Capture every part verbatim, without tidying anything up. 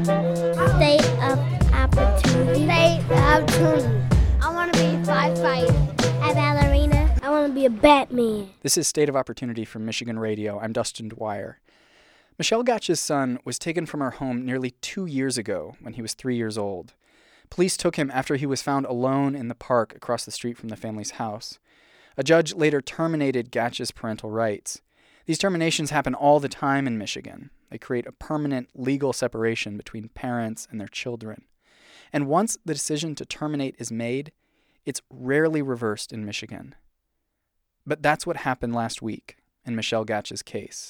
State of opportunity. State of opportunity. I want to be a firefighter, a ballerina. I want to be a Batman. This is State of Opportunity from Michigan Radio. I'm Dustin Dwyer. Michelle Gatch's son was taken from her home nearly two years ago when he was three years old. Police took him after he was found alone in the park across the street from the family's house. A judge later terminated Gatch's parental rights. These terminations happen all the time in Michigan. They create a permanent legal separation between parents and their children. And once the decision to terminate is made, it's rarely reversed in Michigan. But that's what happened last week in Michelle Gatch's case.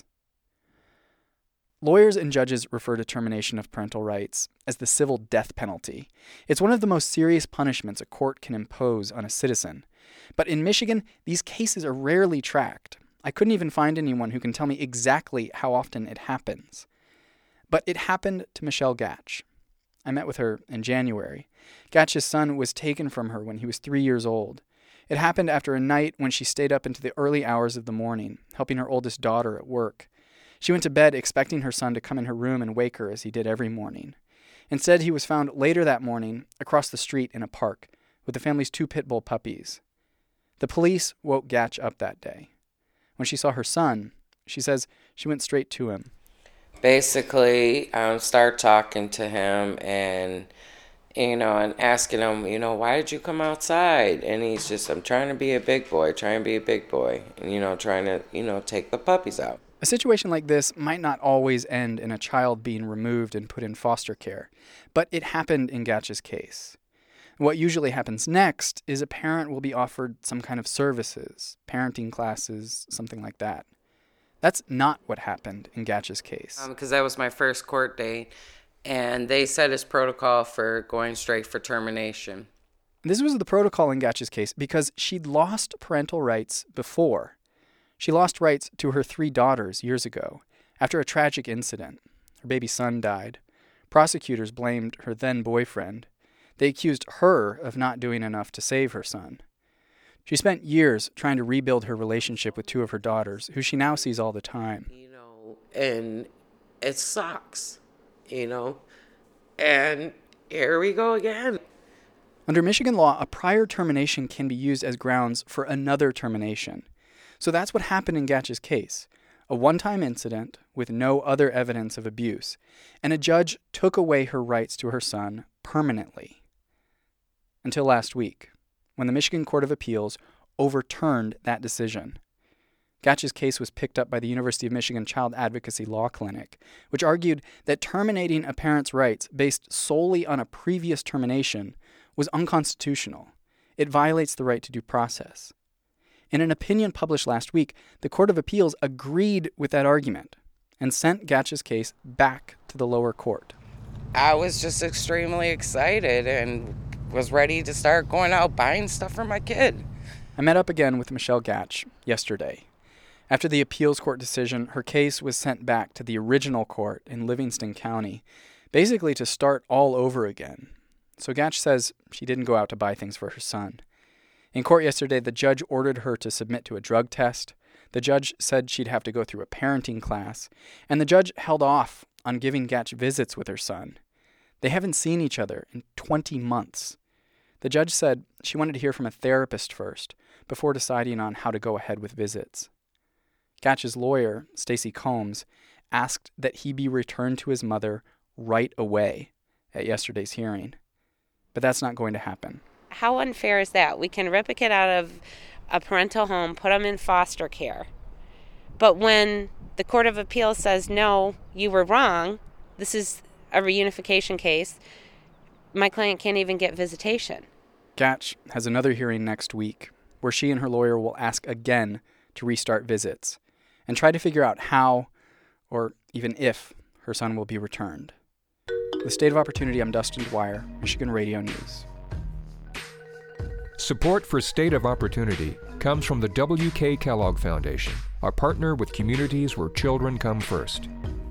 Lawyers and judges refer to termination of parental rights as the civil death penalty. It's one of the most serious punishments a court can impose on a citizen. But in Michigan, these cases are rarely tracked. I couldn't even find anyone who can tell me exactly how often it happens. But it happened to Michelle Gatch. I met with her in January. Gatch's son was taken from her when he was three years old. It happened after a night when she stayed up into the early hours of the morning, helping her oldest daughter at work. She went to bed expecting her son to come in her room and wake her as he did every morning. Instead, he was found later that morning across the street in a park with the family's two pit bull puppies. The police woke Gatch up that day. When she saw her son, she says she went straight to him. Basically, um, start talking to him and, you know, and asking him, you know, why did you come outside? And he's just, I'm trying to be a big boy, trying to be a big boy, and, you know, trying to, you know, take the puppies out. A situation like this might not always end in a child being removed and put in foster care, but it happened in Gatch's case. What usually happens next is a parent will be offered some kind of services, parenting classes, something like that. That's not what happened in Gatch's case. Because um, that was my first court date, and they set his protocol for going straight for termination. This was the protocol in Gatch's case because she'd lost parental rights before. She lost rights to her three daughters years ago after a tragic incident. Her baby son died. Prosecutors blamed her then-boyfriend. They accused her of not doing enough to save her son. She spent years trying to rebuild her relationship with two of her daughters, who she now sees all the time. You know, and it sucks, you know, and here we go again. Under Michigan law, a prior termination can be used as grounds for another termination. So that's what happened in Gatch's case. A one-time incident with no other evidence of abuse, and a judge took away her rights to her son permanently. Until last week, when the Michigan Court of Appeals overturned that decision. Gatch's case was picked up by the University of Michigan Child Advocacy Law Clinic, which argued that terminating a parent's rights based solely on a previous termination was unconstitutional. It violates the right to due process. In an opinion published last week, the Court of Appeals agreed with that argument and sent Gatch's case back to the lower court. I was just extremely excited and was ready to start going out buying stuff for my kid. I met up again with Michelle Gatch yesterday. After the appeals court decision, her case was sent back to the original court in Livingston County, basically to start all over again. So Gatch says she didn't go out to buy things for her son. In court yesterday, the judge ordered her to submit to a drug test. The judge said she'd have to go through a parenting class, and the judge held off on giving Gatch visits with her son. They haven't seen each other in twenty months. The judge said she wanted to hear from a therapist first before deciding on how to go ahead with visits. Gatch's lawyer, Stacey Combs, asked that he be returned to his mother right away at yesterday's hearing. But that's not going to happen. How unfair is that? We can rip a kid out of a parental home, put them in foster care. But when the Court of Appeals says, no, you were wrong, this is a reunification case, my client can't even get visitation. Gatch has another hearing next week where she and her lawyer will ask again to restart visits and try to figure out how, or even if, her son will be returned. With State of Opportunity, I'm Dustin Dwyer, Michigan Radio News. Support for State of Opportunity comes from the W K Kellogg Foundation, a partner with communities where children come first.